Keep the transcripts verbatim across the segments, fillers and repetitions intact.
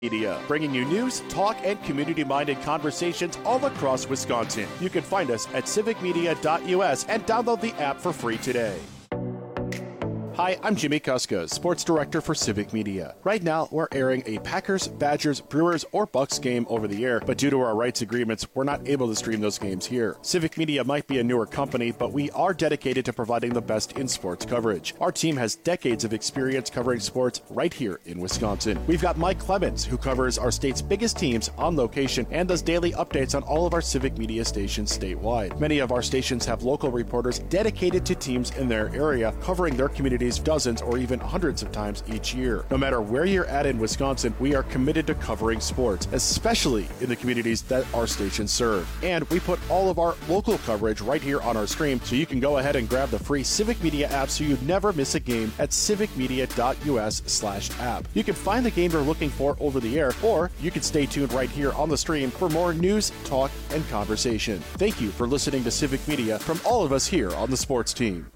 Media, bringing you news, talk, and community-minded conversations all across Wisconsin. You can find us at civic media dot U S and download the app for free today. Hi, I'm Jimmy Kuska, Sports Director for Civic Media. Right now, we're airing a Packers, Badgers, Brewers, or Bucks game over the air, but due to our rights agreements, we're not able to stream those games here. Civic Media might be a newer company, but we are dedicated to providing the best in sports coverage. Our team has decades of experience covering sports right here in Wisconsin. We've got Mike Clemens, who covers our state's biggest teams on location and does daily updates on all of our Civic Media stations statewide. Many of our stations have local reporters dedicated to teams in their area, covering their communities dozens or even hundreds of times each year. No matter where you're at in Wisconsin, we are committed to covering sports, especially in the communities that our stations serve. And we put all of our local coverage right here on our stream, so you can go ahead and grab the free Civic Media app so you never miss a game at civic media dot U S slash app. You can find the game you're looking for over the air, or you can stay tuned right here on the stream for more news, talk, and conversation. Thank you for listening to Civic Media from all of us here on the sports team.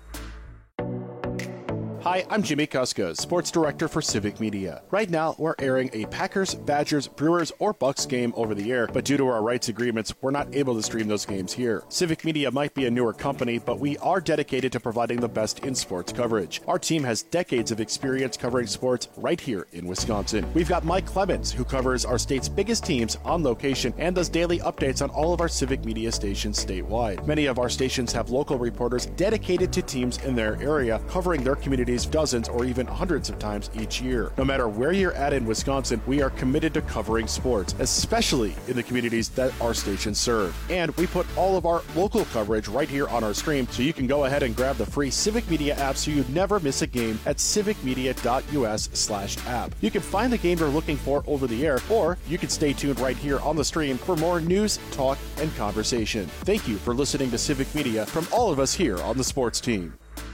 Hi, I'm Jimmy Kuska, Sports Director for Civic Media. Right now, we're airing a Packers, Badgers, Brewers, or Bucks game over the air, but due to our rights agreements, we're not able to stream those games here. Civic Media might be a newer company, but we are dedicated to providing the best in sports coverage. Our team has decades of experience covering sports right here in Wisconsin. We've got Mike Clemens, who covers our state's biggest teams on location and does daily updates on all of our Civic Media stations statewide. Many of our stations have local reporters dedicated to teams in their area, covering their communities dozens or even hundreds of times each year. No matter where you're at in Wisconsin, we are committed to covering sports, especially in the communities that our stations serve. And we put all of our local coverage right here on our stream, so you can go ahead and grab the free Civic Media app so you never miss a game at civic media dot U S slash app. You can find the game you're looking for over the air, or you can stay tuned right here on the stream for more news, talk, and conversation. Thank you for listening to Civic Media from all of us here on the sports team.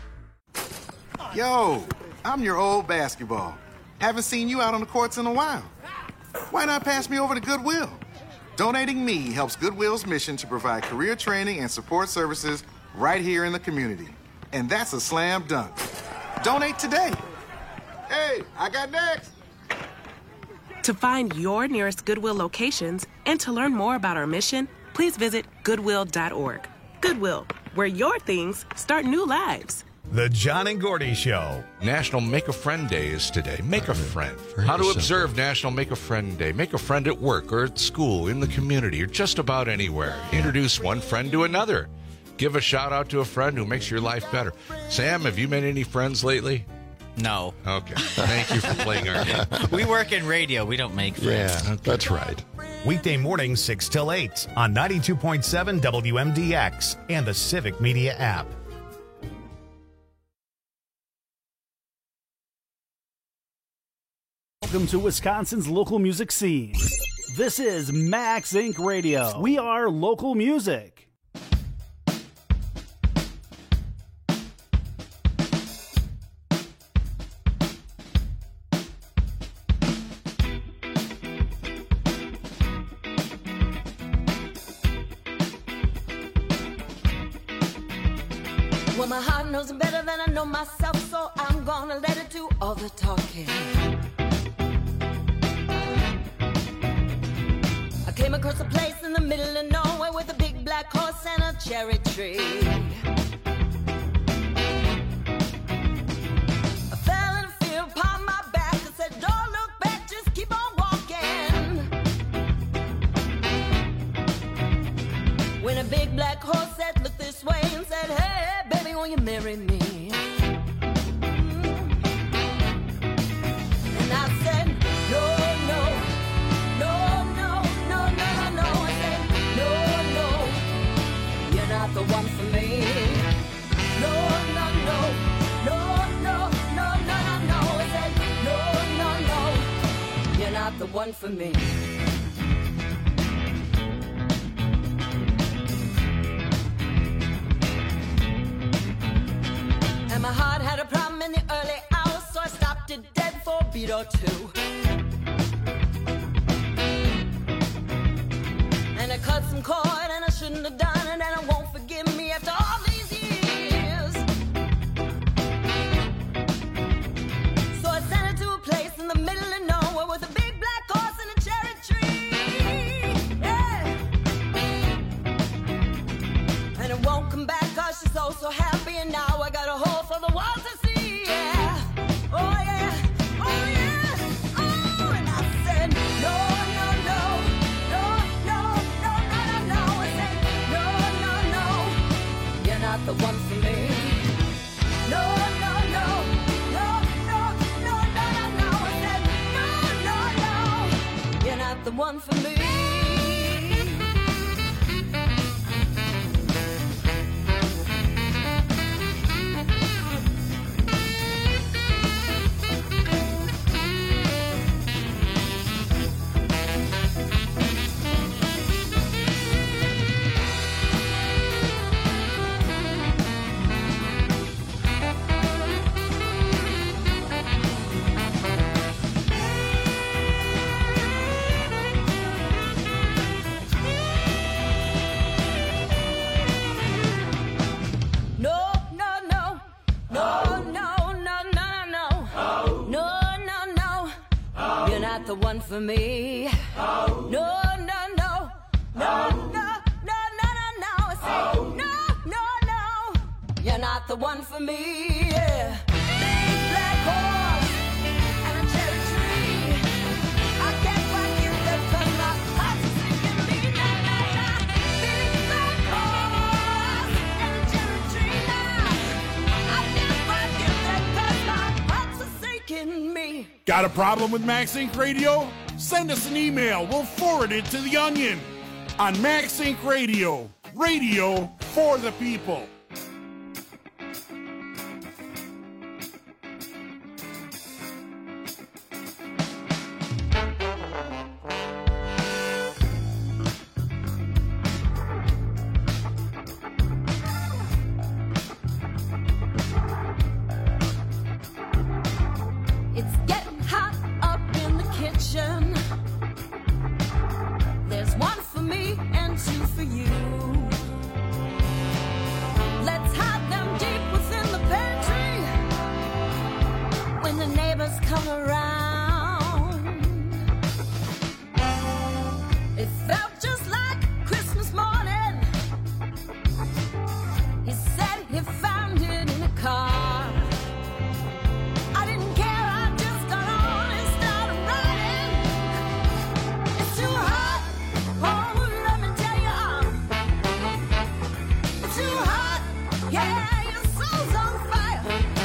Yo, I'm your old basketball. Haven't seen you out on the courts in a while. Why not pass me over to Goodwill? Donating me helps Goodwill's mission to provide career training and support services right here in the community. And that's a slam dunk. Donate today. Hey, I got next. To find your nearest Goodwill locations and to learn more about our mission, please visit goodwill dot org. Goodwill, where your things start new lives. The John and Gordy Show. National Make a Friend Day is today. Make a friend. How to observe National Make a Friend Day. Make a friend at work or at school, in the community, or just about anywhere. Introduce one friend to another. Give a shout out to a friend who makes your life better. Sam, have you made any friends lately? No. Okay. Thank you for playing our game. We work in radio. We don't make friends. Yeah, okay. That's right. Weekday mornings, six till eight on ninety-two point seven W M D X and the Civic Media app. Welcome to Wisconsin's local music scene. This is Max Incorporated. Radio. We are local music. Well, my heart knows it better than I know myself, so I'm gonna let it do all the talking. I came across a place in the middle of nowhere with a big black horse and a cherry tree. I fell in a field upon my back and said, don't look back, just keep on walking. When a big black horse said, look this way, and said, hey, baby, will you marry me? And I said, no, no, no, no, no, no, no. I said, no, no, you're not the one for me. No, no, no, no, no, no, no, no, no. I said, no, no, no, you're not the one for me. And my heart had a problem in the early hours, so I stopped it dead for a beat or two. And I cut some cord and I shouldn't have done it, and I won't forgive me after all these years. So I sent her to a place in the middle of nowhere with a big black horse and not the one for me. The one for me. Oh. No, no, no, no, oh. no, no, no, no, no. I say oh. no, no, no. You're not the one for me. Yeah. Big black horse and a cherry tree. I can't quite get there 'cause my heart's sinking me. Na, na, na. Big black horse and a cherry tree. Now I can't quite get there 'cause my heart's sinking me. Got a problem with Max Inc Radio? Send us an email. We'll forward it to The Onion on Max Inc Radio. Radio for the people. It's getting hot up in the kitchen. There's one for me and two for you. Let's hide them deep within the pantry when the neighbors come around. It felt just like Christmas morning. He said he found it in a car. I didn't care, I just got on and started riding. It's too hot, oh, let me tell you, uh, it's too hot, yeah, your soul's on fire.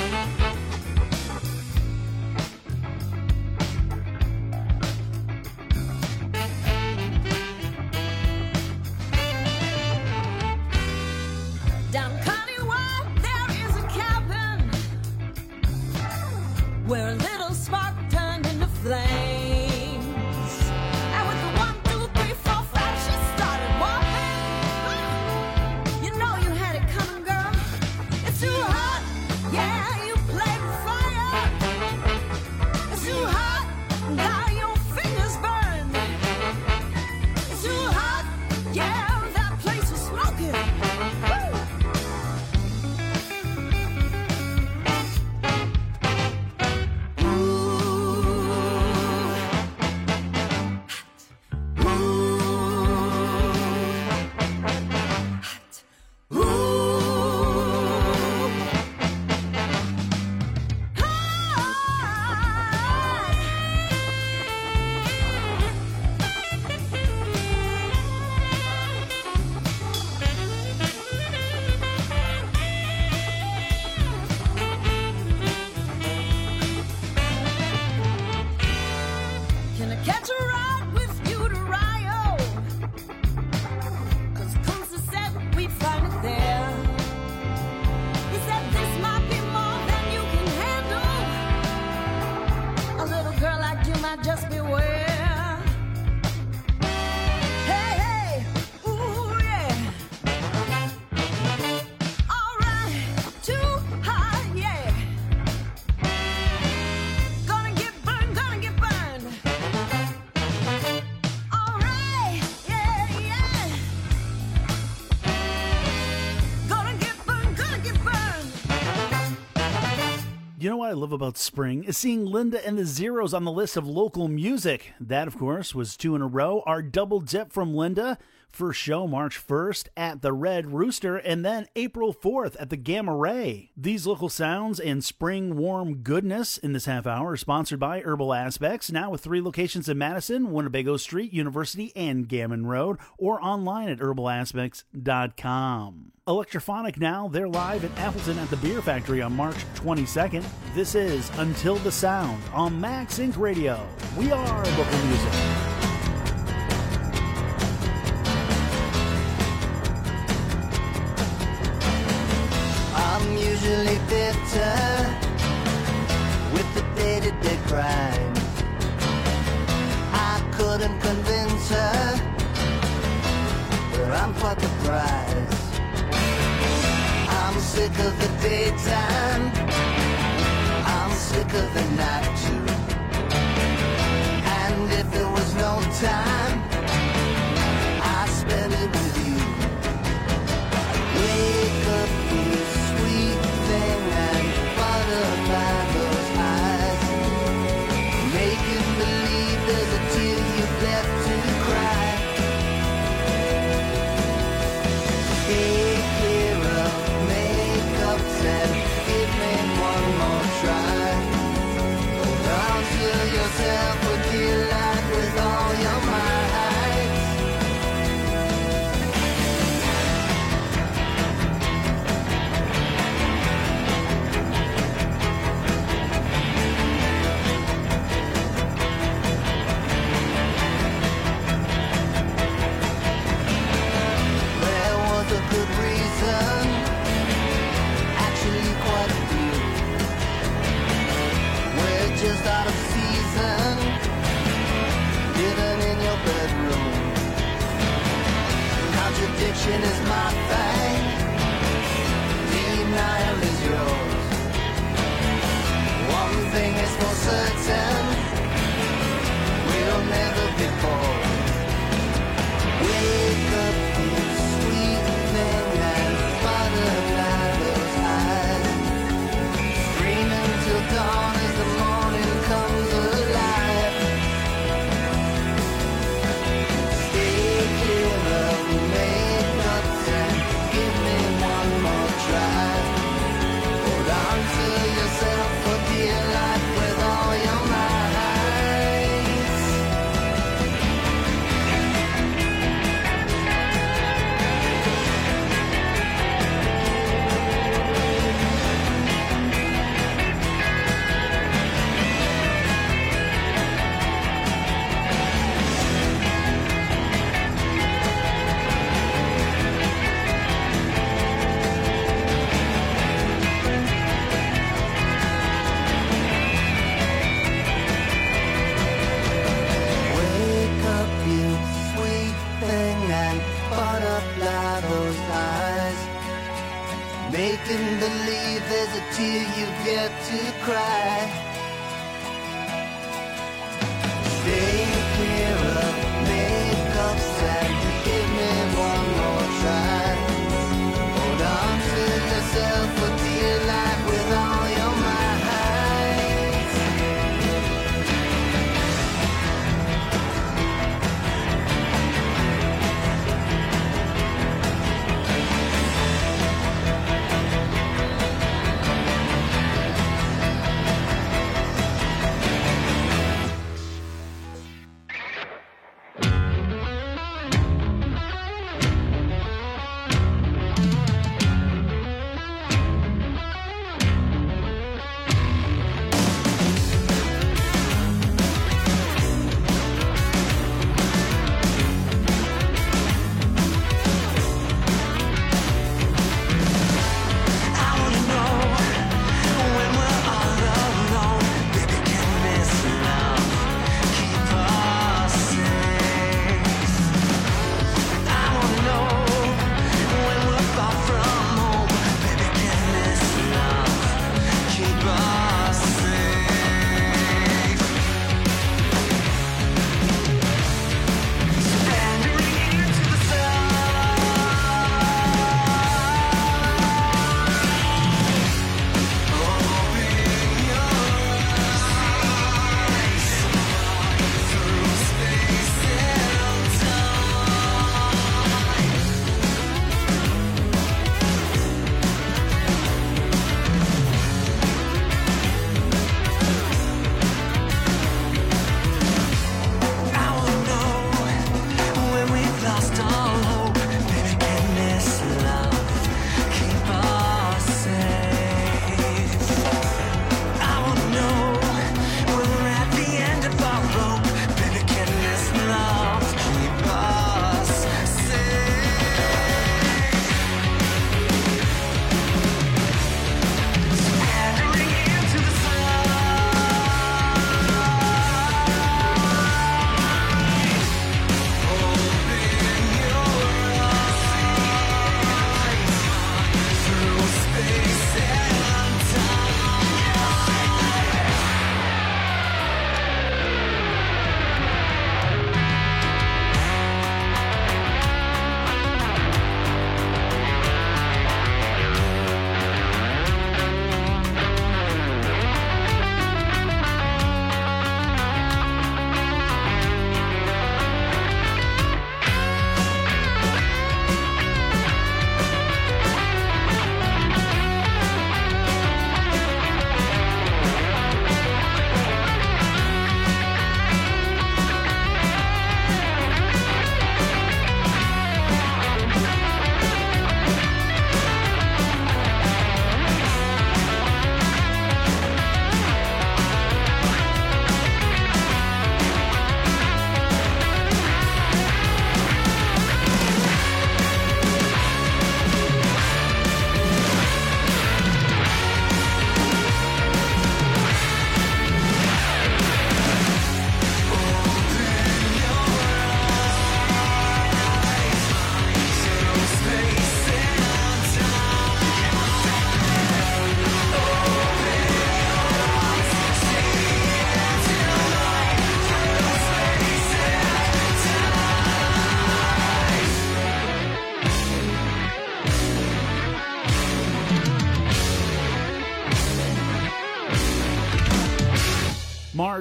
Down County-wide, there is a cabin where a little spark turned into flames. And with the one, two, three, four, five, she started walking. You know you had it coming, girl. It's too hot, yeah, you played with fire. It's too hot, now your fingers burn. It's too hot, yeah, that place was smoking. Woo! Can I catch a ride with you to Rio? 'Cause Kunze said we'd find it there. He said this might be more than you can handle. A little girl like you might just beware. Hey, hey, ooh, yeah. All right, too hot, yeah. Gonna get burned, gonna get burned. All right, yeah, yeah. Gonna get burned, gonna get burned. You know what I love about spring is seeing Linda and the Zeros on the list of local music. That, of course, was two in a row. Our double dip from Linda. First show March first at the Red Rooster, and then April fourth at the Gamma Ray. These local sounds and spring warm goodness in this half hour are sponsored by Herbal Aspects, now with three locations in Madison, Winnebago Street, University, and Gammon Road, or online at herbal aspects dot com. Electrophonic now, they're live in Appleton at the Beer Factory on March twenty-second. This is Until the Sound on Max Inc Radio. We are local music. tried. I couldn't convince her, but I'm quite the prize. I'm sick of the daytime, I'm sick of the night too. And if there was no time, I spend it with you. Wake up, you sweet thing, and butterfly those eyes, making believe there's a tear you've left to cry. Stay clear of makeups and give me one more try. Hold on to yourself with your life, with all your might. Just out of season, living in your bedroom. Contradiction is my thing, denial is yours. One thing is for certain, we'll never be bored. Wake up, you sweet thing, and butterfly those eyes, screaming till dawn as the morning comes alive. Stay clear of makeups and give me one more try. Hold on to yourself for dear life with all your might. Wake up, you sweet thing, and butterfly those eyes, making believe there's a tear you've yet to cry. Stay clear of makeups and give me one more try. Hold on to yourself for dear life with all your might.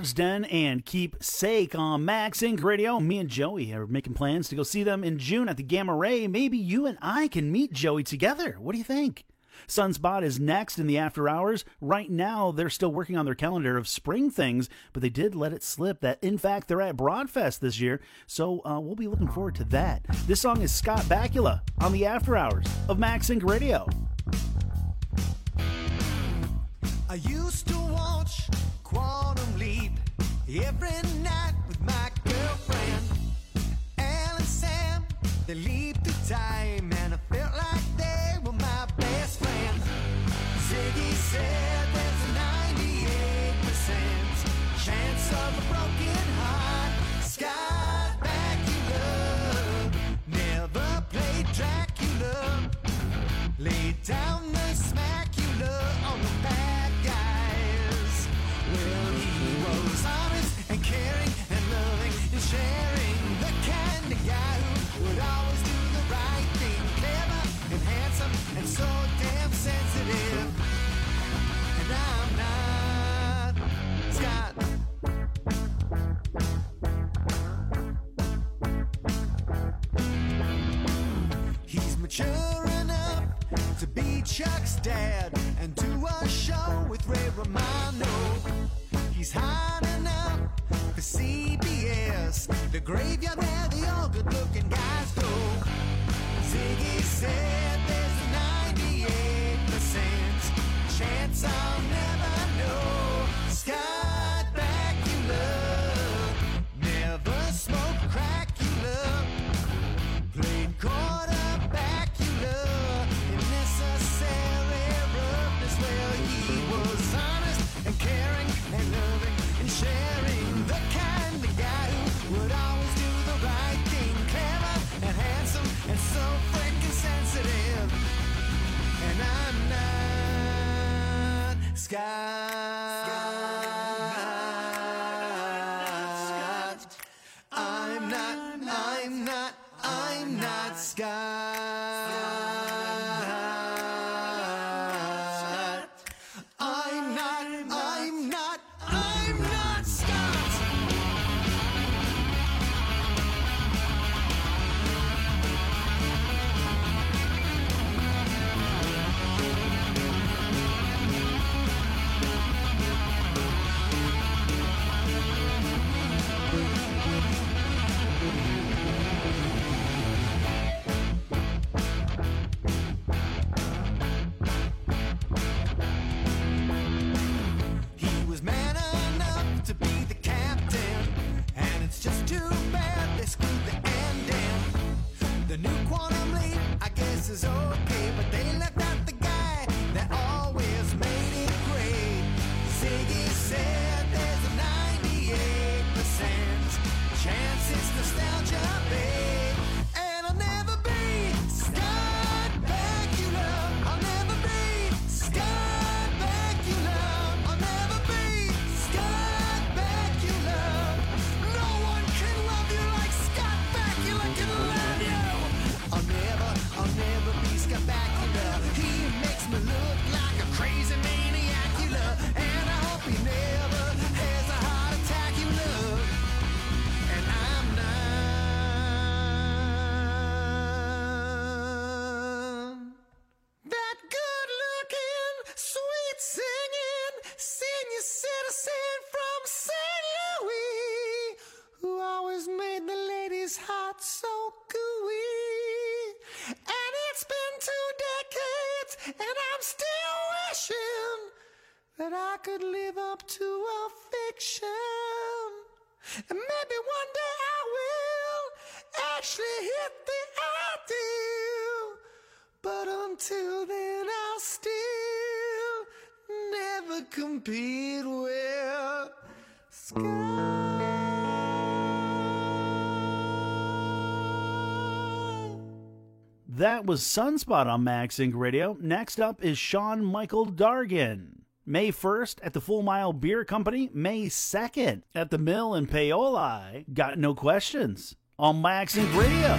Bard's Den and Keep Sake on Max Inc Radio. Me and Joey are making plans to go see them in June at the Gamma Ray. Maybe you and I can meet Joey together. What do you think? Sunspot is next in the after hours. Right now, they're still working on their calendar of spring things, but they did let it slip that, in fact, they're at Broadfest this year, so uh, we'll be looking forward to that. This song is Scott Bakula on the after hours of Max Inc Radio. I used to watch Quantum Leap every night with my girlfriend. Al and Sam, they leaped through time, and I felt like they were my best friend. Ziggy said there's a ninety-eight percent chance of a broken heart. Scott Bakula never played Dracula, laid down the Smackula on the bad guys. Well, he was honest and caring and loving and sharing, the kind of guy who would always do the right thing, clever and handsome and so damn sensitive. And I'm not Scott. He's mature enough to be Chuck's dad and do a show with Ray Romano. He's hot enough for C B S, the graveyard where the all good-looking guys go. Ziggy said there's a ninety-eight percent chance I'll never know. Scott Bakula never smoked Cracula, played quarterback, in necessary roughness. Well, he was honest and caring and loving and sharing, the kind of guy who would always do the right thing, clever and handsome and so freaking sensitive. And I'm not Scott. I'm not, I'm not, I'm not Scott. I'm not, I'm not, I'm not Scott. He was man enough to be the captain, and it's just too bad they screwed the ending. The new Quantum Leap, I guess, is okay, but they left out the guy that always made it great. Ziggy said there's a ninety-eight percent chance it's nostalgia, babe. And I'll never be Scott Bakula. I'll never be Scott Bakula. I'll never be Scott Bakula. No one can love you like Scott Bakula can love you. I'll never, I'll never be Scott Bakula. He makes me look like a crazy maniac, you love. And I hope he never has a heart attack, you love. And I'm not that good looking, sweet singing, senior citizen from Saint Louis, who always made the ladies' hearts so gooey. And it's been two decades, and I'm still wishing that I could live up to a fiction. And maybe one day I will actually hit the ideal. But until then, I'll still never compete with Scott. That was Sunspot on Max Inc Radio. Next up is Sean Michael Dargan. May first at the Full Mile Beer Company. May second at the Mill in Paoli. Got No Questions on Max Inc Radio.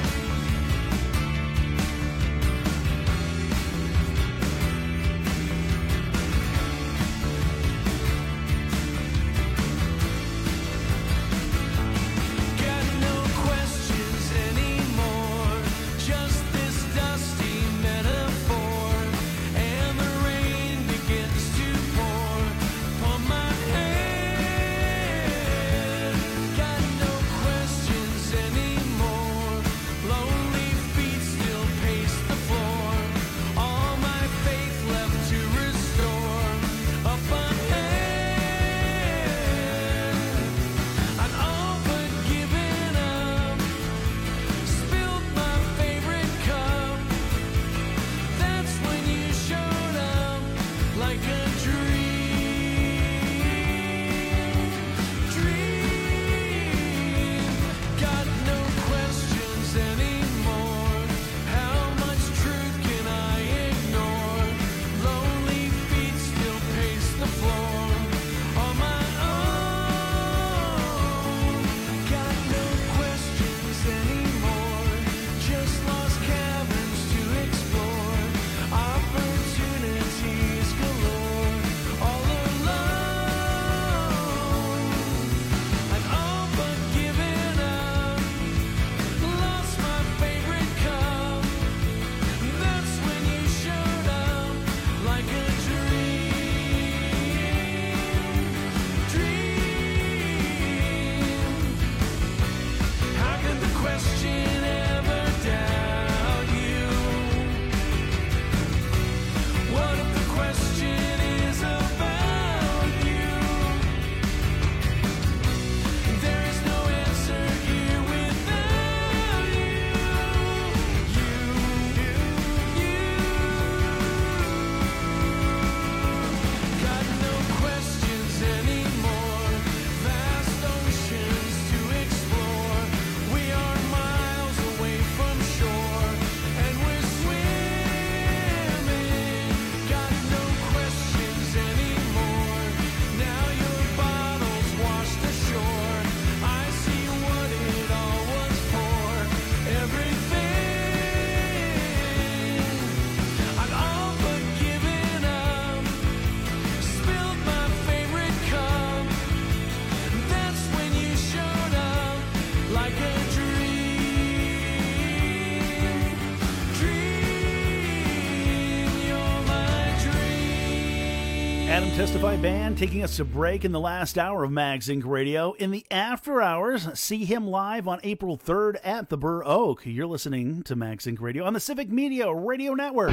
Adam Testify Band taking us to break in the last hour of Mags Inc Radio. In the after hours, see him live on April third at the Burr Oak. You're listening to Mags Inc Radio on the Civic Media Radio Network.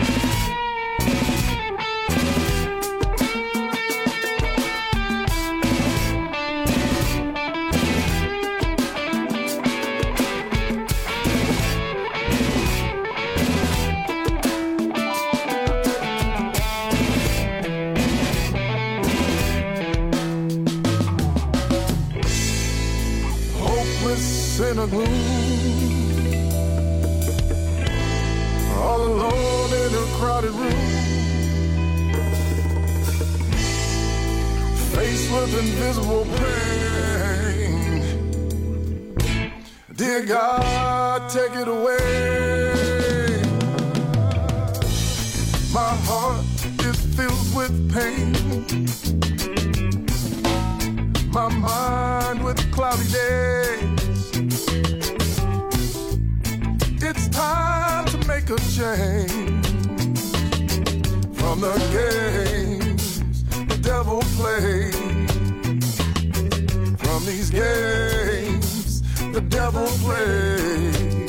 In a gloom, all alone in a crowded room, faced with invisible pain. Dear God, take it away. My heart is filled with pain, my mind with cloudy days. It's time to make a change from the games the devil plays. From these games the devil plays.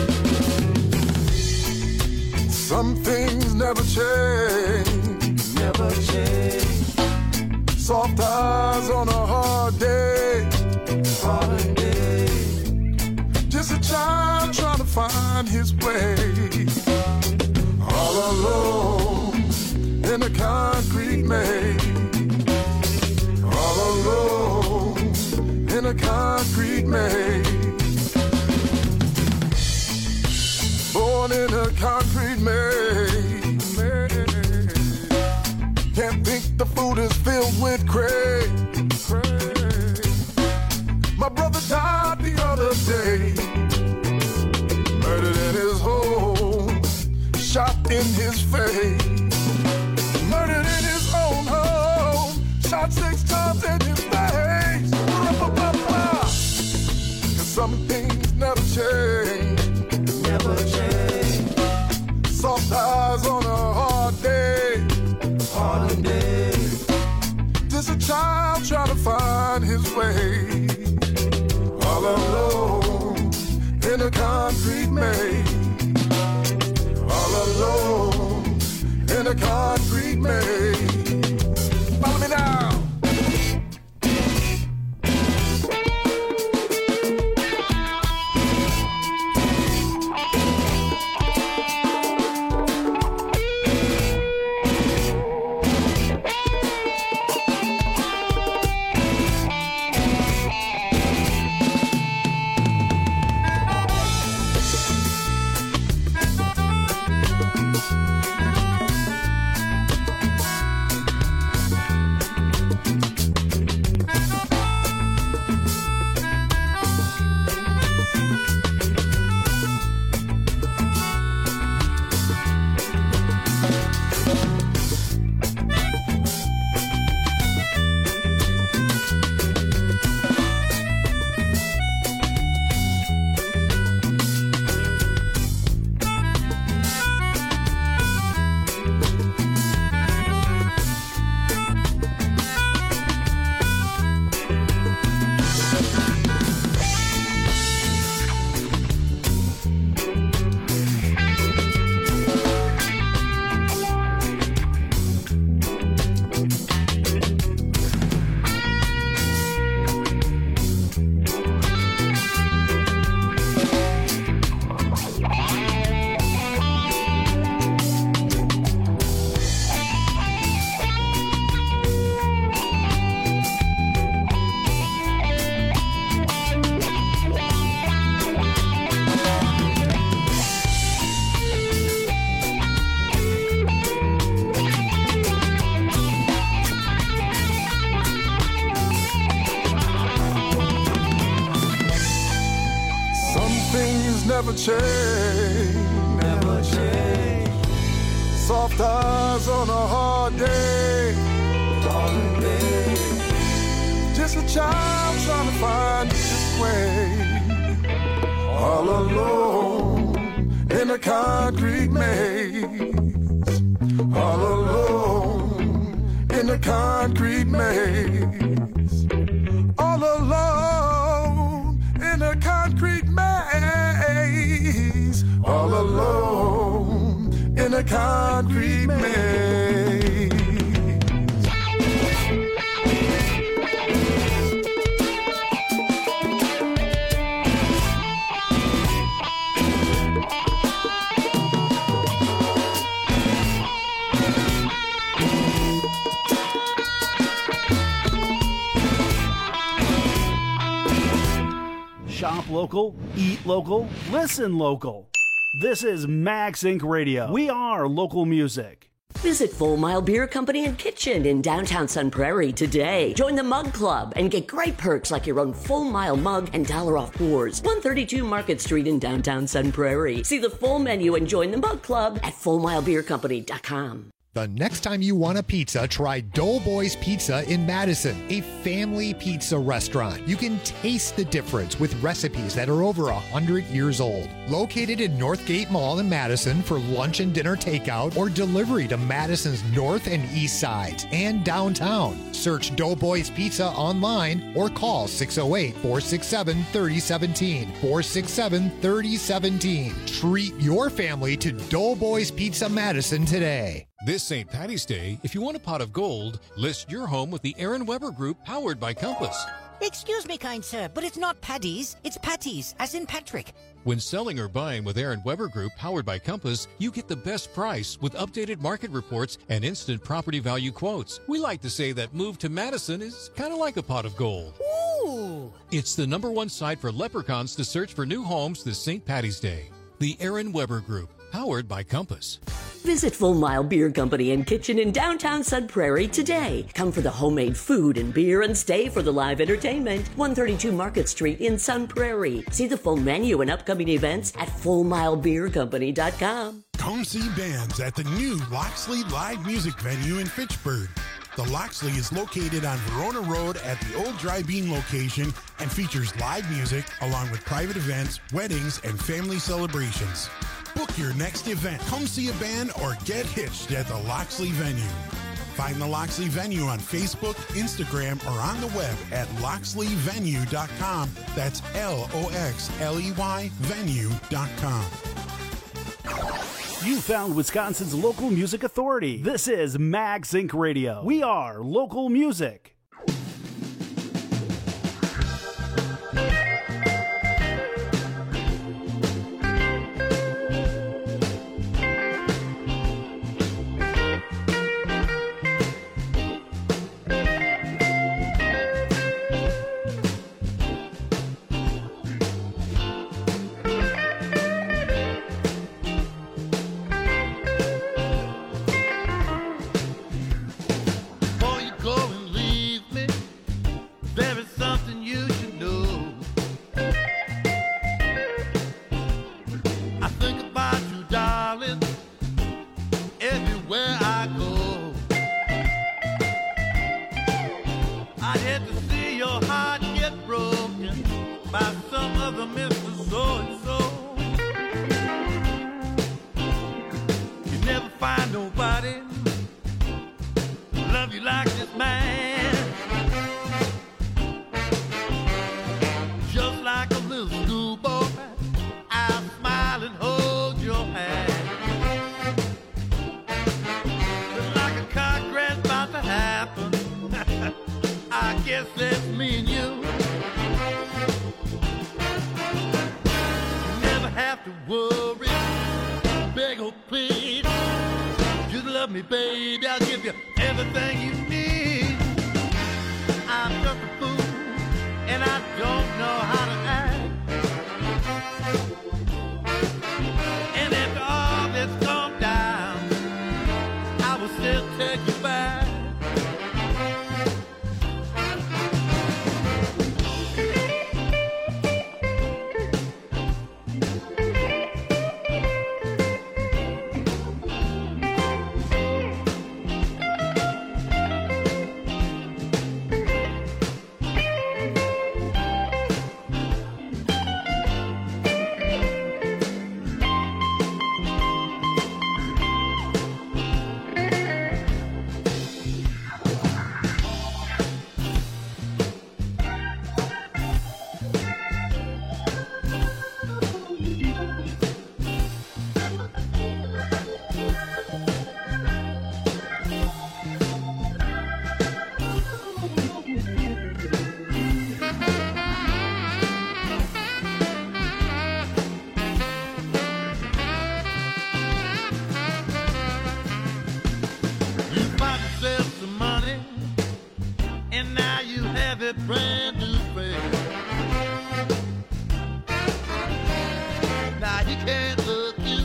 Some things never change, never change. Soft eyes on a hard day, hard day. Just a child trying to find his way, all alone in a concrete maze, all alone in a concrete maze, born in a concrete maze. Can't think the food is filled with craze. My brother died the other day, murdered in his home, shot in his face. Murdered in his own home, shot six times in his face. Cause some things never change, never change. Soft eyes on a hard day, hard day. Just a child trying to find his way, all alone in a concrete maze, all alone in a concrete maze. Follow me now. Never change, never change. Soft eyes on a hard day, hard day. Just a child trying to find his way, all alone in a concrete maze, all alone in a concrete maze. All alone in a concrete maze. All alone in a concrete maze. Shop local, eat local, listen local. This is Max Inc Radio. We are local music. Visit Full Mile Beer Company and Kitchen in downtown Sun Prairie today. Join the Mug Club and get great perks like your own Full Mile mug and dollar off pours. one thirty-two Market Street in downtown Sun Prairie. See the full menu and join the Mug Club at full mile beer company dot com. The next time you want a pizza, try Doughboys Pizza in Madison, a family pizza restaurant. You can taste the difference with recipes that are over one hundred years old. Located in Northgate Mall in Madison for lunch and dinner takeout or delivery to Madison's north and east sides and downtown. Search Doughboys Pizza online or call six oh eight, four six seven, three oh one seven, four six seven, three oh one seven. Treat your family to Doughboys Pizza Madison today. This Saint Patty's Day, if you want a pot of gold, list your home with the Aaron Weber Group, powered by Compass. Excuse me, kind sir, but it's not Paddy's, it's Patty's, as in Patrick. When selling or buying with Aaron Weber Group, powered by Compass, you get the best price with updated market reports and instant property value quotes. We like to say that move to Madison is kind of like a pot of gold. Ooh! It's the number one site for leprechauns to search for new homes this Saint Patty's Day. The Aaron Weber Group, powered by Compass. Visit Full Mile Beer Company and Kitchen in downtown Sun Prairie today. Come for the homemade food and beer and stay for the live entertainment. one thirty-two Market Street in Sun Prairie. See the full menu and upcoming events at full mile beer company dot com. Come see bands at the new Loxley Live Music Venue in Fitchburg. The Loxley is located on Verona Road at the old Dry Bean location and features live music along with private events, weddings, and family celebrations. Book your next event, come see a band, or get hitched at the Loxley Venue. Find the Loxley Venue on Facebook, Instagram, or on the web at loxley venue dot com. That's L O X L E Y venue dot com. You found Wisconsin's local music authority. This is Max Inc Radio. We are local music. he can't hug you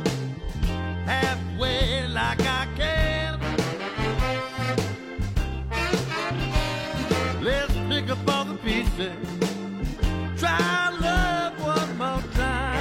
halfway like I can. Let's pick up all the pieces. Try love one more time.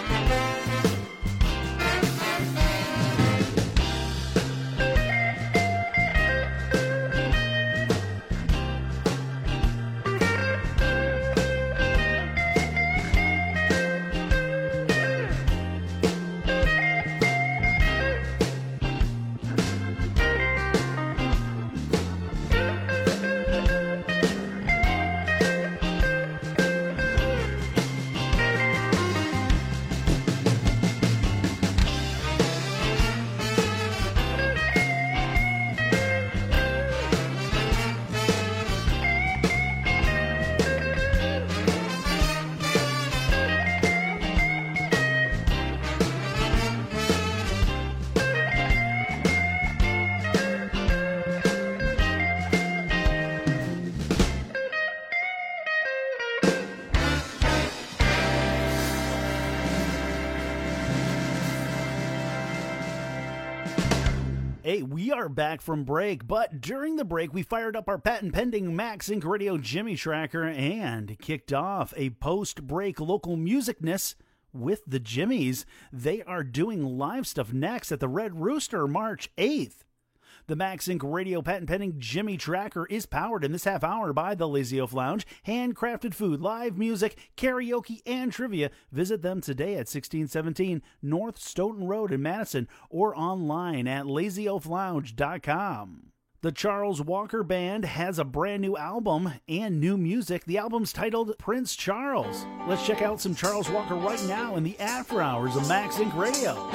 Hey, we are back from break, but during the break, we fired up our patent-pending MaxSync Radio Jimmy Tracker and kicked off a post-break local musicness with the Jimmies. They are doing live stuff next at the Red Rooster March eighth. The MaxSync Radio patent-pending Jimmy Tracker is powered in this half hour by the Lazy Oaf Lounge. Handcrafted food, live music, karaoke, and trivia. Visit them today at sixteen seventeen North Stoughton Road in Madison or online at lazy oaf lounge dot com. The Charles Walker Band has a brand new album and new music. The album's titled Prince Charles. Let's check out some Charles Walker right now in the after hours of MaxSync Radio.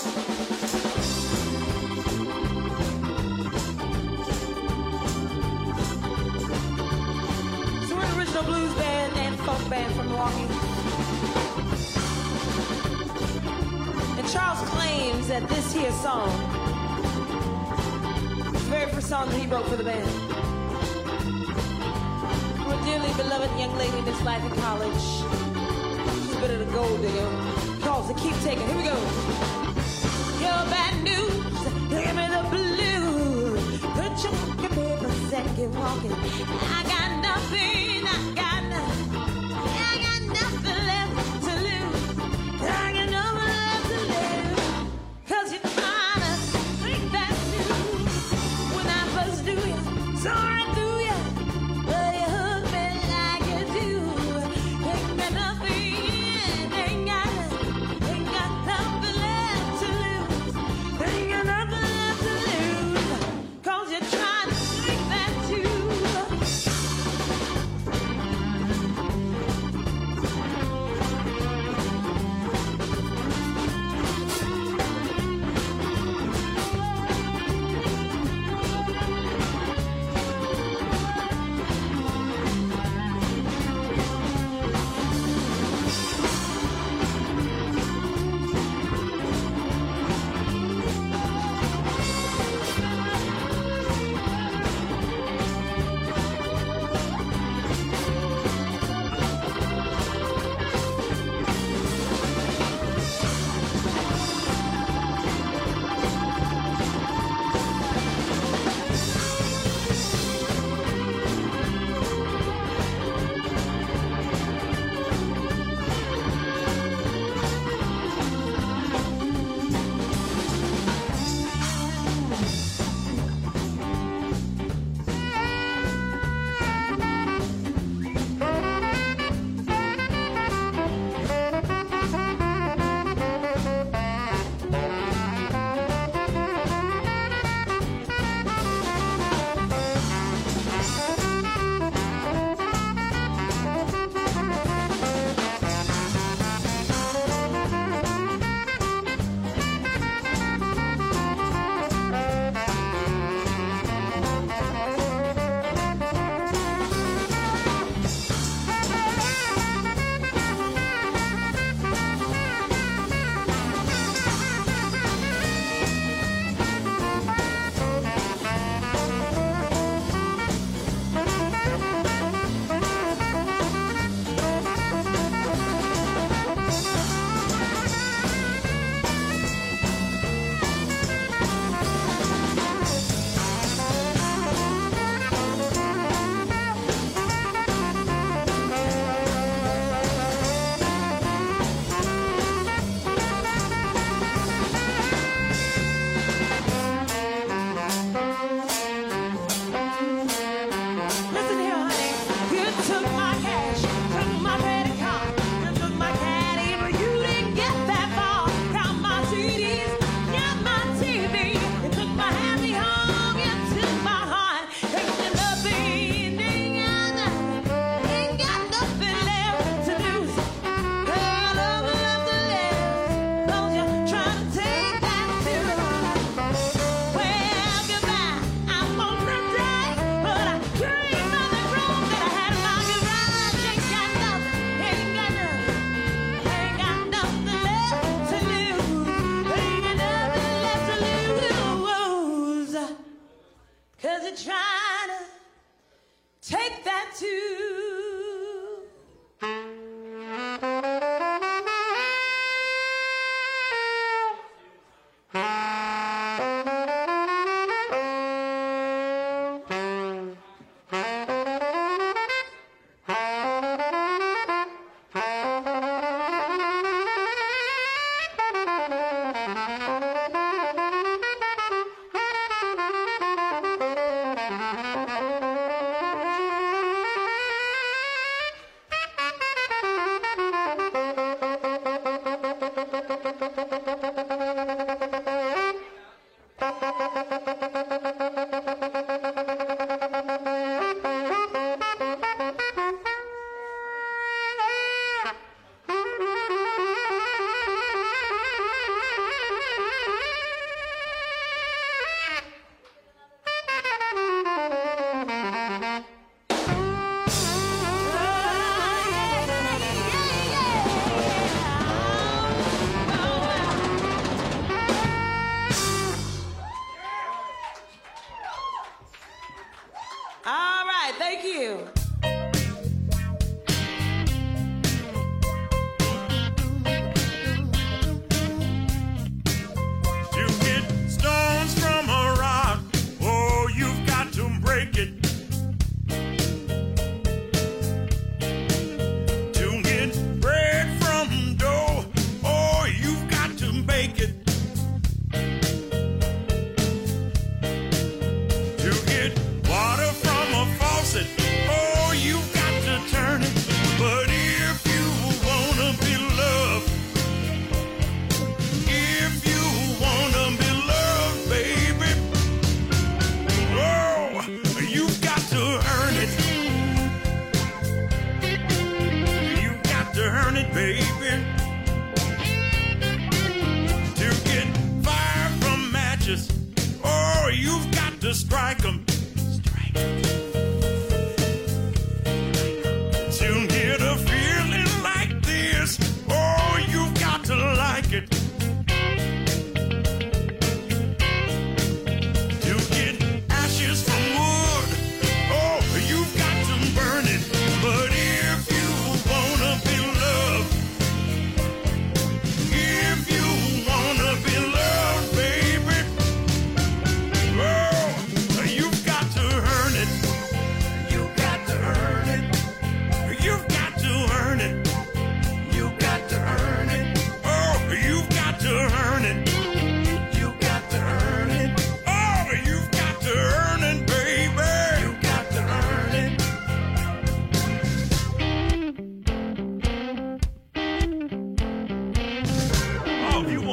Blues band and folk band from Milwaukee. And Charles claims that this here song is the very first song that he wrote for the band. For a dearly beloved young lady in this life in college. She's a bit of a gold digger. Calls to keep taking. Here we go. You're bad news. Give me the blues. Put your papers and get walking. I got nothing.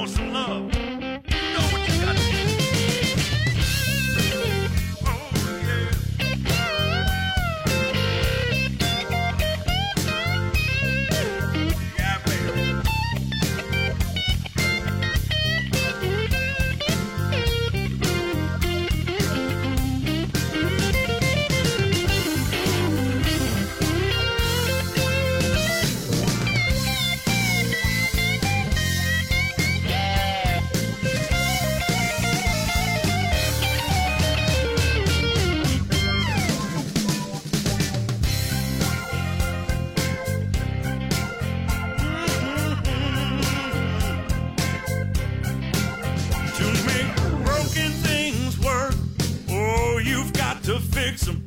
want some love, you know what you got to do. Fix 'em.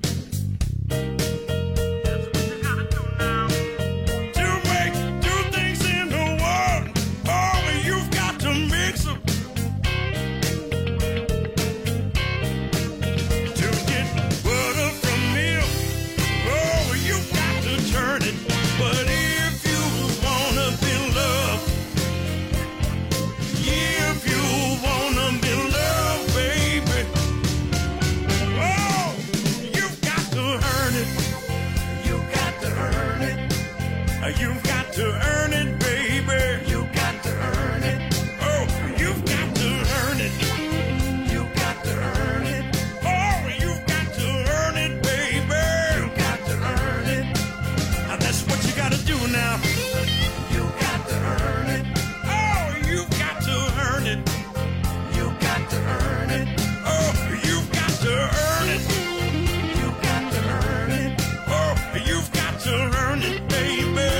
You've got to earn it, baby. You got to earn it. Oh, you've got to earn it. You got to earn it. Oh, you've got to earn it, baby. You got to earn it. Now that's what you got to do now. You got to earn it. Oh, you've got to earn it. You got to earn it. Oh, you've got to earn it. You got to earn it. Oh, you've got to earn it, baby.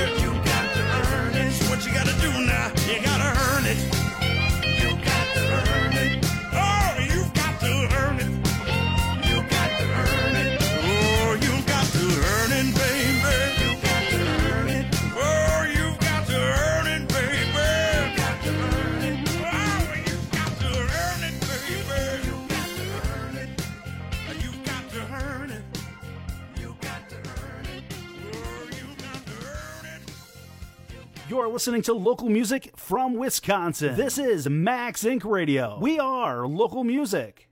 You gotta do now, you gotta earn it. You got to earn it. Oh, you've got to earn it. You got to earn it. Oh, you've got to earn it, baby. You got to earn it. Oh, you've got to earn it, baby. You got to earn it. Oh, you've got to earn it, baby. You got to earn it. You've got to earn it. You got to earn it. Oh, you've got to earn it. You're listening to local music from Wisconsin. This is Max Incorporated. Radio. We are local music.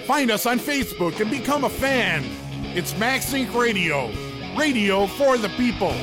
Find us on Facebook and become a fan. It's MaxSync Radio. Radio for the people.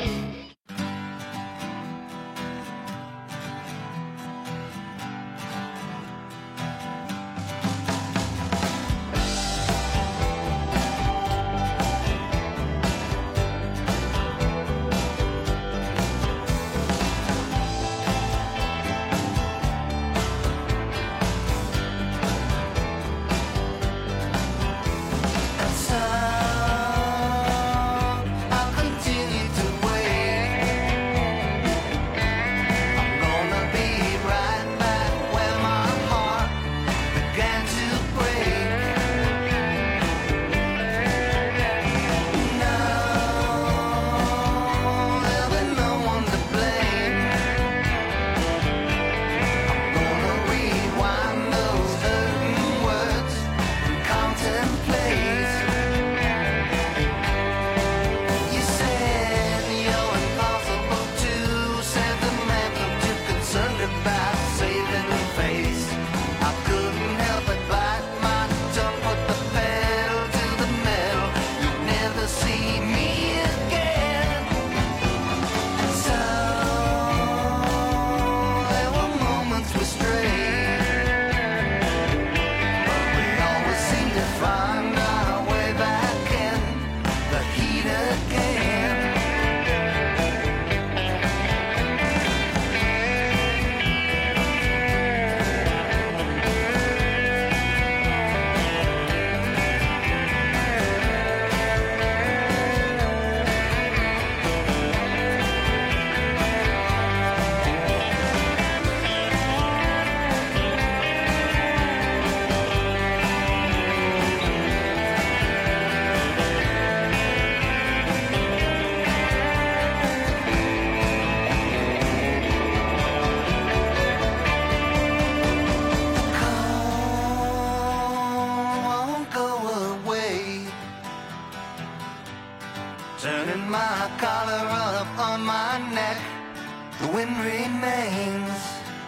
Turning my collar up on my neck, the wind remains.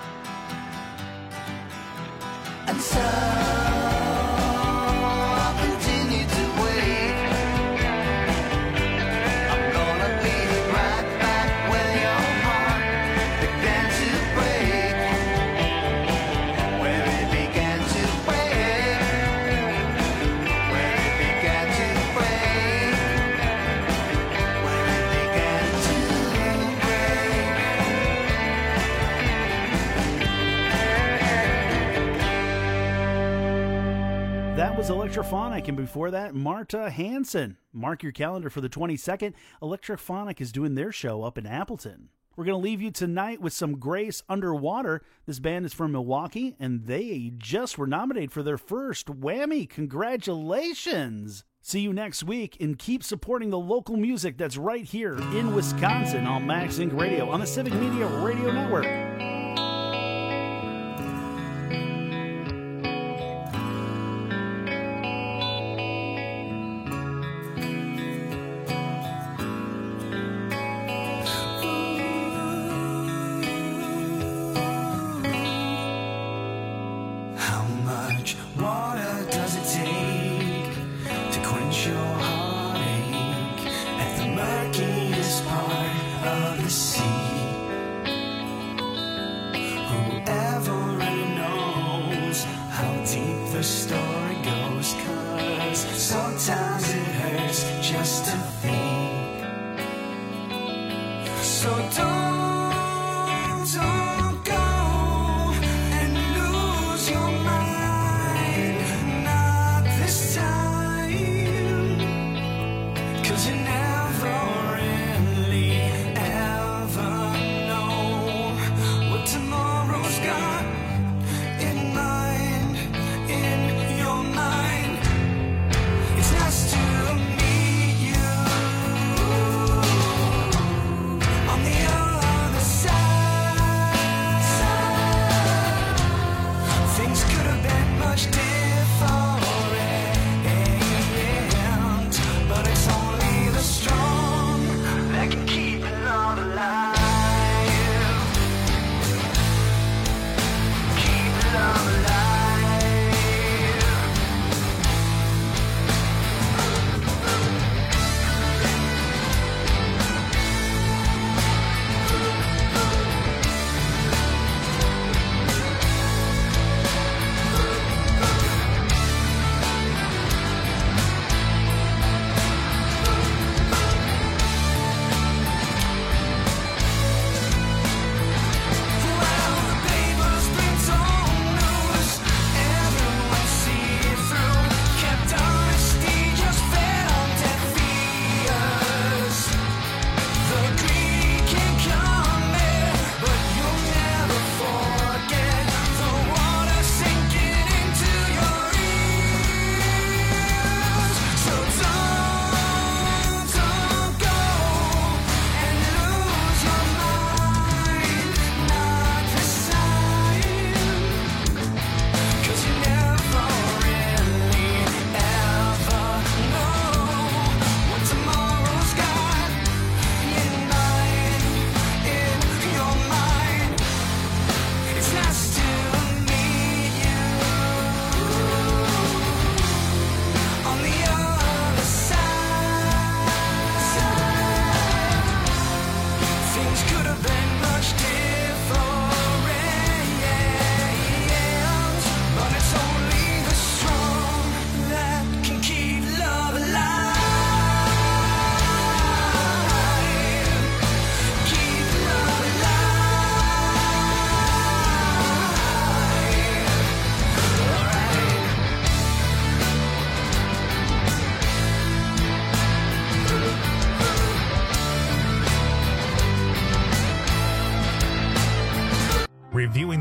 And so I'll continue to wait. I'm gonna be right back where your heart began to break. Where it began to break. Where it began to break. Where it began to That was Electrophonic, and before that, Marta Hanson. Mark your calendar for the twenty-second. Electrophonic is doing their show up in Appleton. We're going to leave you tonight with some Grace Underwater. This band is from Milwaukee, and they just were nominated for their first Whammy. Congratulations! See you next week, and keep supporting the local music that's right here in Wisconsin on MaxSync Radio on the Civic Media Radio Network. How much water does it take to quench your heartache at the murkiest part of the sea?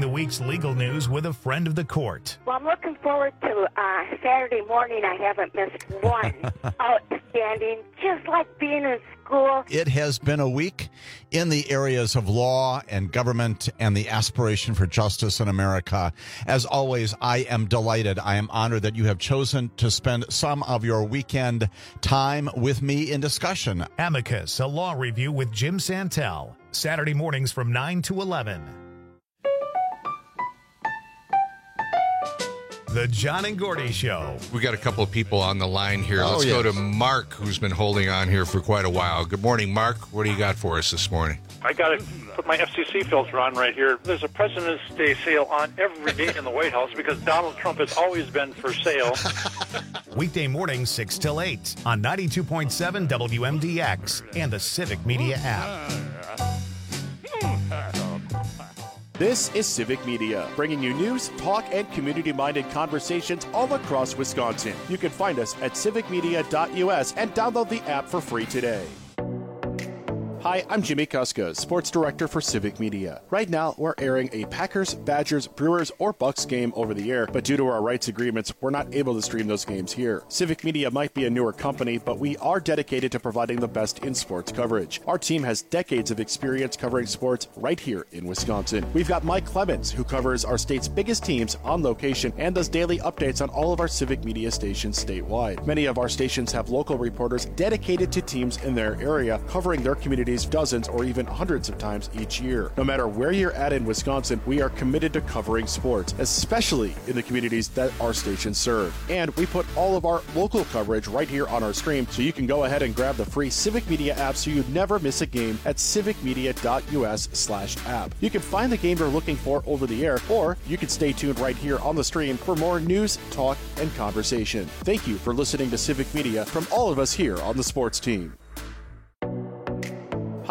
the week's legal news with a friend of the court. Well, I'm looking forward to uh, Saturday morning. I haven't missed one. Outstanding, just like being in school. It has been a week in the areas of law and government and the aspiration for justice in America. As always, I am delighted. I am honored that you have chosen to spend some of your weekend time with me in discussion. Amicus, a law review with Jim Santel. Saturday mornings from nine to eleven. The John and Gordy Show. We got a couple of people on the line here. Oh, Let's yes. go to Mark, who's been holding on here for quite a while. Good morning, Mark. What do you got for us this morning? I got to put my F C C filter on right here. There's a President's Day sale on every day in the White House because Donald Trump has always been for sale. Weekday mornings six till eight on ninety-two point seven W M D X and the Civic Media app. This is Civic Media, bringing you news, talk, and community-minded conversations all across Wisconsin. You can find us at civic media dot U S and download the app for free today. Hi, I'm Jimmy Kuska, Sports Director for Civic Media. Right now, we're airing a Packers, Badgers, Brewers, or Bucks game over the air, but due to our rights agreements, we're not able to stream those games here. Civic Media might be a newer company, but we are dedicated to providing the best in sports coverage. Our team has decades of experience covering sports right here in Wisconsin. We've got Mike Clemens, who covers our state's biggest teams on location and does daily updates on all of our Civic Media stations statewide. Many of our stations have local reporters dedicated to teams in their area, covering their community dozens or even hundreds of times each year. No matter where you're at in Wisconsin, we are committed to covering sports, especially in the communities that our stations serve. And we put all of our local coverage right here on our stream, so you can go ahead and grab the free Civic Media app so you never miss a game at civic media dot U S slash app. You can find the game you're looking for over the air, or you can stay tuned right here on the stream for more news, talk, and conversation. Thank you for listening to Civic Media from all of us here on the sports team.